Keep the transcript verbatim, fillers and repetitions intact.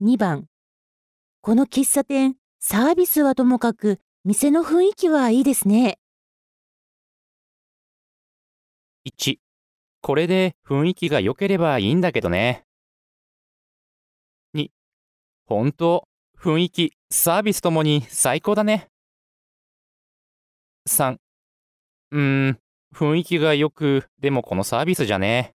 にばん、この喫茶店、サービスはともかく、店の雰囲気はいいですね。 いち、これで雰囲気が良ければいいんだけどね。に、本当、雰囲気、サービスともに最高だね。さん、うーん、雰囲気が良く、でもこのサービスじゃね。